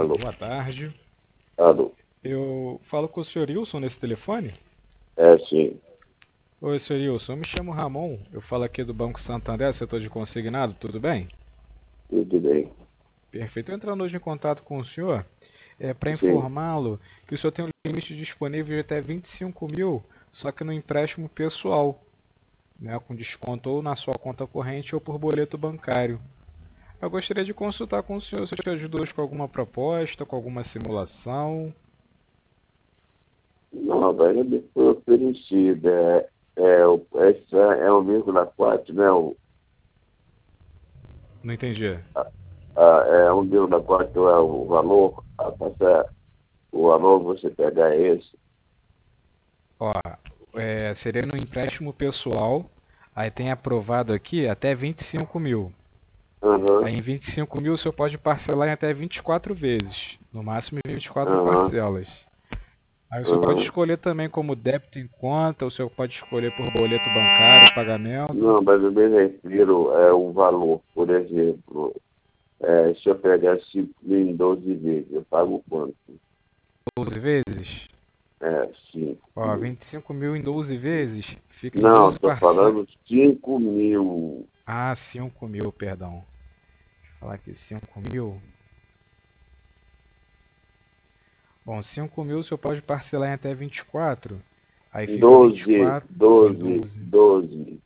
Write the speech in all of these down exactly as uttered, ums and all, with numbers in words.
Alô, boa tarde. alô. Eu falo com o senhor Wilson nesse telefone? É, sim, Oi, senhor Wilson, eu me chamo Ramon, eu falo aqui do Banco Santander, setor de consignado, tudo bem? tudo bem. Perfeito. Eu entrando hoje em contato com o senhor, é, para Sim. informá-lo que o senhor tem um limite disponível de até vinte e cinco mil, só que no empréstimo pessoal, né, com desconto ou na sua conta corrente ou por boleto bancário. Eu gostaria de consultar com o senhor se o senhor ajuda hoje com alguma proposta, com alguma simulação. Não, a variante foi oferecida. É, é, o- essa é um vírgula quatro, né? O, Não entendi. a, a, é um vírgula quatro é o valor. A passar, o valor você pegar esse. Ó, é, seria no empréstimo pessoal, aí tem aprovado aqui até vinte e cinco mil. Aham, Aí em vinte e cinco mil o senhor pode parcelar em até vinte e quatro vezes, no máximo vinte e quatro aham, parcelas. Aí o senhor pode aham. escolher também como débito em conta, o senhor pode escolher por boleto bancário, pagamento. Não, mas eu me refiro é o valor. Por exemplo, é, se eu pegar cinco mil em doze vezes, eu pago quanto? doze vezes? É, cinco Ó, mil. vinte e cinco mil em doze vezes, fica em Não, doze estou parcelas. falando cinco mil. Ah, cinco mil, perdão. Deixa eu falar aqui, cinco mil. Bom, cinco mil o senhor pode parcelar em até vinte e quatro. Aí fica vinte e Doze, quatro em doze, doze. doze.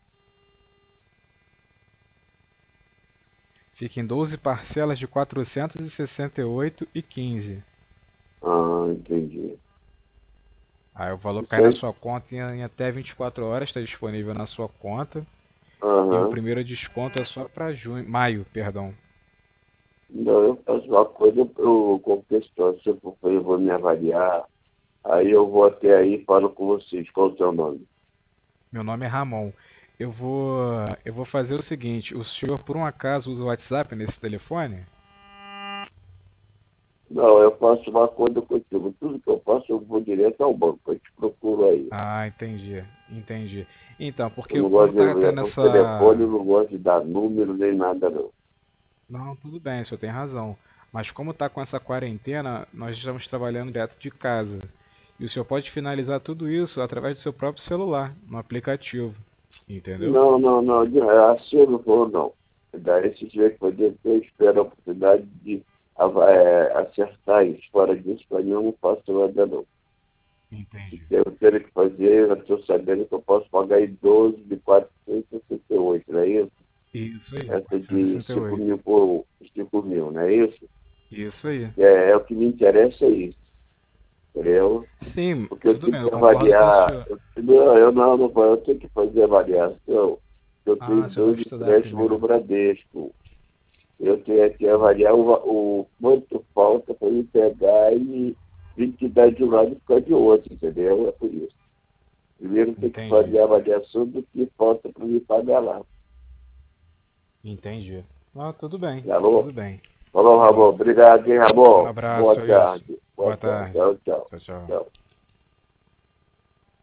Fica em doze parcelas de quatrocentos e sessenta e oito e quinze. Ah, entendi. Aí o valor Isso cai na aí, sua conta em, em até vinte e quatro horas, está disponível na sua conta. E o aham. primeiro desconto é só para junho, maio, perdão. Não, eu faço uma coisa, eu, qualquer situação, porque eu vou me avaliar, aí eu vou até aí e falo com vocês. Qual o seu nome? Meu nome é Ramon. Eu vou, eu vou fazer o seguinte, o senhor por um acaso usa o WhatsApp nesse telefone? Não, eu faço uma coisa contigo. Tudo que eu faço, eu vou direto ao banco. Eu te procuro aí. Ah, entendi, entendi. Então, Eu porque não como gosto tá de, tendo por telefone, eu essa... não gosto de dar número nem nada, não. Não, tudo bem, o senhor tem razão. Mas como tá com essa quarentena, nós estamos trabalhando direto de casa. E o senhor pode finalizar tudo isso através do seu próprio celular, no aplicativo. Entendeu? Não, não, não. de- Assim eu não vou, não. Daí, se tiver que fazer, eu espero a oportunidade de ava- é, acertar isso. Fora disso, para mim, eu não faço nada, não. Entendi. Se eu tenho que fazer, eu estou sabendo que eu posso pagar em doze de quatrocentos e sessenta e oito, não é isso? Isso aí, Essa de cinco quatrocentos e sessenta e oito. mil por cinco mil, não é isso? Isso aí. É, é o que me interessa, é isso. Entendeu? Sim, Porque eu tudo tenho bem, eu que concordo com o avaliar. senhor. Eu, não, eu não, não vou, eu tenho que fazer avaliação. Eu tenho Ah, o senhor dois deve estudar empréstimos no primeiro. Bradesco. Eu tenho que avaliar o, va- o quanto falta para me pegar e liquidar de um lado e ficar de outro, entendeu? É por isso. Primeiro tem que Entendi, fazer a avaliação do que falta para me pagar lá. entendi. Ah, tudo bem, Falou? tudo bem. Falou, Tá Ramon. bom. Obrigado, hein, Um Ramon. abraço, Boa seu Wilson. tarde. Boa Boa tarde. tarde. Tchau, tchau. Tchau, tchau. Tchau.